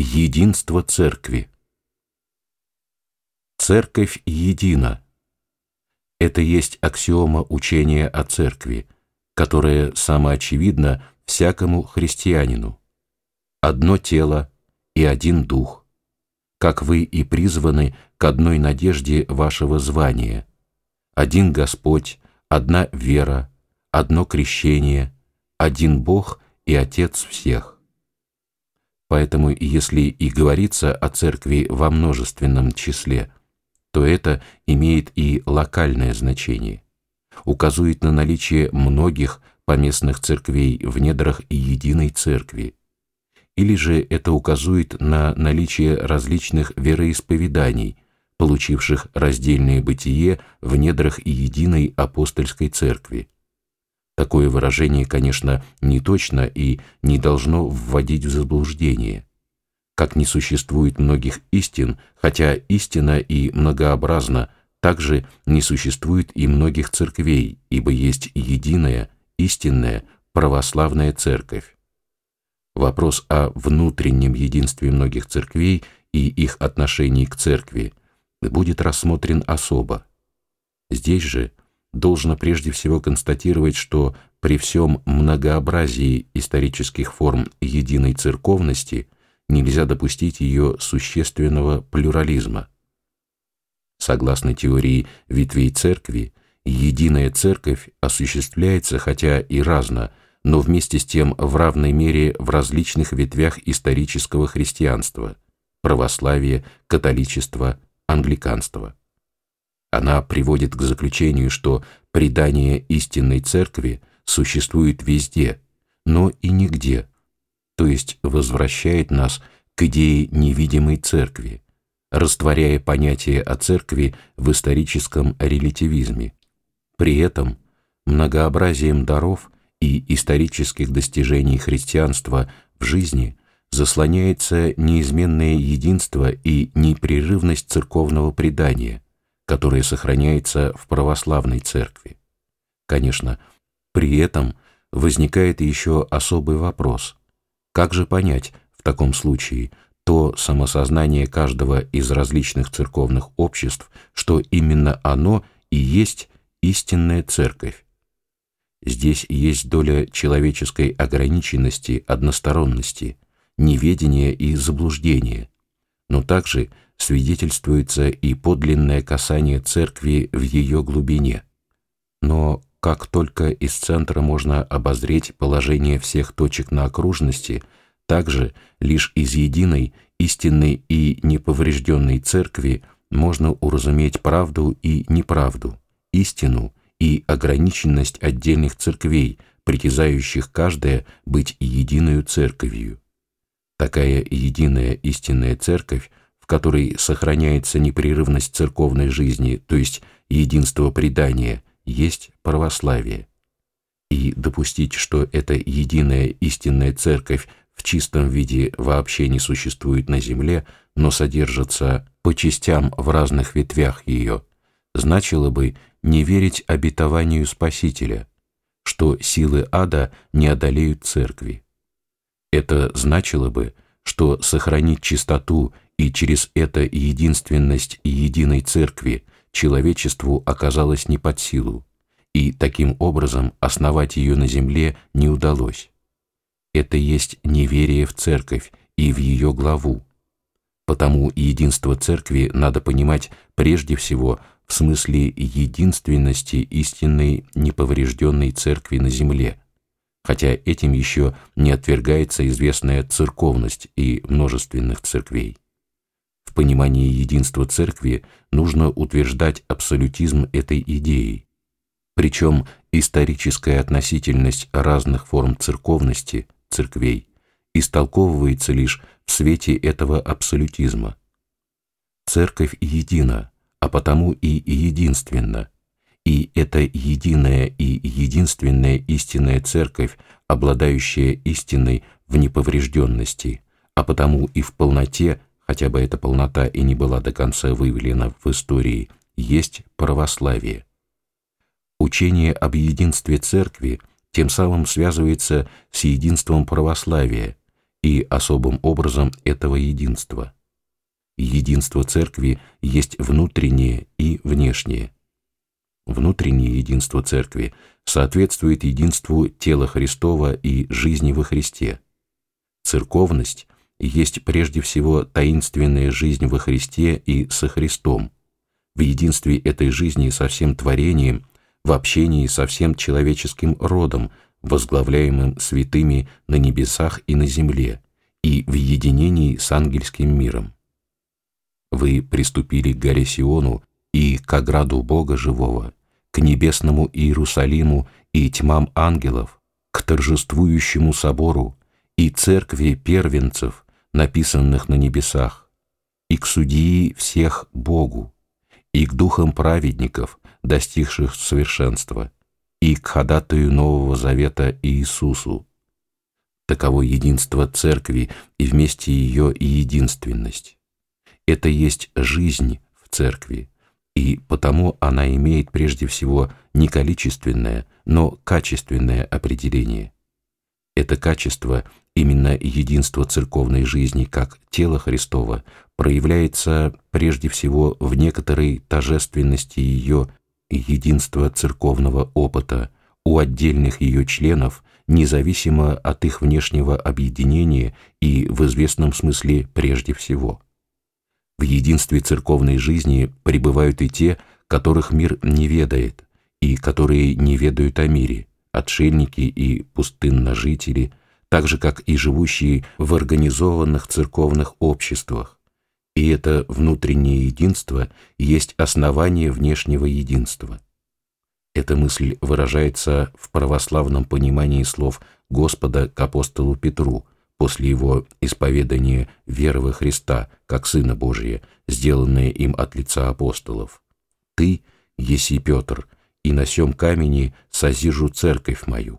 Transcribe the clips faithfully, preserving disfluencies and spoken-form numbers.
Единство Церкви. Церковь едина. Это есть аксиома учения о Церкви, которая самоочевидна всякому христианину. Одно тело и один дух, как вы и призваны к одной надежде вашего звания. Один Господь, одна вера, одно крещение, один Бог и Отец всех. Поэтому, если и говорится о Церкви во множественном числе, то это имеет и локальное значение, указывает на наличие многих поместных церквей в недрах единой Церкви, или же это указывает на наличие различных вероисповеданий, получивших раздельное бытие в недрах единой апостольской Церкви. Такое выражение, конечно, не точно и не должно вводить в заблуждение. Как не существует многих истин, хотя истина и многообразна, также не существует и многих церквей, ибо есть единая, истинная, православная Церковь. Вопрос о внутреннем единстве многих церквей и их отношении к Церкви будет рассмотрен особо. Здесь же должно прежде всего констатировать, что при всем многообразии исторических форм единой церковности нельзя допустить ее существенного плюрализма. Согласно теории ветвей Церкви, единая Церковь осуществляется хотя и разно, но вместе с тем в равной мере в различных ветвях исторического христианства – православия, католичества, англиканства. Она приводит к заключению, что предание истинной Церкви существует везде, но и нигде, то есть возвращает нас к идее невидимой Церкви, растворяя понятие о Церкви в историческом релятивизме. При этом многообразием даров и исторических достижений христианства в жизни заслоняется неизменное единство и непрерывность церковного предания, которое сохраняется в православной Церкви. Конечно, при этом возникает еще особый вопрос: как же понять в таком случае то самосознание каждого из различных церковных обществ, что именно оно и есть истинная Церковь? Здесь есть доля человеческой ограниченности, односторонности, неведения и заблуждения, но также свидетельствуется и подлинное касание Церкви в ее глубине. Но как только из центра можно обозреть положение всех точек на окружности, также лишь из единой, истинной и неповрежденной Церкви можно уразуметь правду и неправду, истину и ограниченность отдельных церквей, притязающих каждая быть единую Церковью. Такая единая истинная Церковь, в которой сохраняется непрерывность церковной жизни, то есть единство предания, есть православие. И допустить, что эта единая истинная Церковь в чистом виде вообще не существует на земле, но содержится по частям в разных ветвях ее, значило бы не верить обетованию Спасителя, что силы ада не одолеют Церкви. Это значило бы, что сохранить чистоту и через это единственность единой Церкви человечеству оказалось не под силу, и таким образом основать ее на земле не удалось. Это есть неверие в Церковь и в ее главу. Потому единство Церкви надо понимать прежде всего в смысле единственности истинной неповрежденной Церкви на земле, хотя этим еще не отвергается известная церковность и множественных церквей. В понимании единства Церкви нужно утверждать абсолютизм этой идеи, причем историческая относительность разных форм церковности, церквей, истолковывается лишь в свете этого абсолютизма. Церковь едина, а потому и единственна, и эта единая и единственная истинная Церковь, обладающая истиной в неповрежденности, а потому и в полноте, хотя бы эта полнота и не была до конца выявлена в истории, есть православие. Учение об единстве Церкви тем самым связывается с единством православия, и особым образом этого единства. Единство Церкви есть внутреннее и внешнее. Внутреннее единство Церкви соответствует единству тела Христова и жизни во Христе. Церковность есть прежде всего таинственная жизнь во Христе и со Христом, в единстве этой жизни со всем творением, в общении со всем человеческим родом, возглавляемым святыми на небесах и на земле, и в единении с ангельским миром. Вы приступили к горе Сиону и к ограду Бога живого, к небесному Иерусалиму и тьмам ангелов, к торжествующему собору и церкви первенцев, написанных на небесах, и к судьи всех Богу, и к духам праведников, достигших совершенства, и к ходатаю Нового Завета Иисусу. Таково единство Церкви и вместе ее и единственность. Это есть жизнь в Церкви, и потому она имеет прежде всего не количественное, но качественное определение. Это качество, именно единство церковной жизни как тела Христова, проявляется прежде всего в некоторой тожественности ее единства церковного опыта у отдельных ее членов, независимо от их внешнего объединения и в известном смысле прежде всего. В единстве церковной жизни пребывают и те, которых мир не ведает, и которые не ведают о мире, отшельники и пустынножители, так же, как и живущие в организованных церковных обществах. И это внутреннее единство есть основание внешнего единства. Эта мысль выражается в православном понимании слов Господа к апостолу Петру после его исповедания веры во Христа как Сына Божия, сделанное им от лица апостолов. «Ты, еси Петр, и на сем камени созижу церковь мою».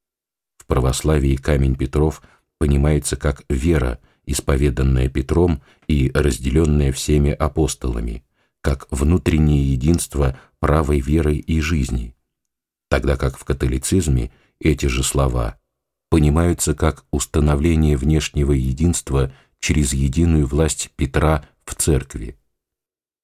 В православии камень Петров понимается как вера, исповеданная Петром и разделенная всеми апостолами, как внутреннее единство правой веры и жизни, тогда как в католицизме эти же слова понимаются как установление внешнего единства через единую власть Петра в Церкви.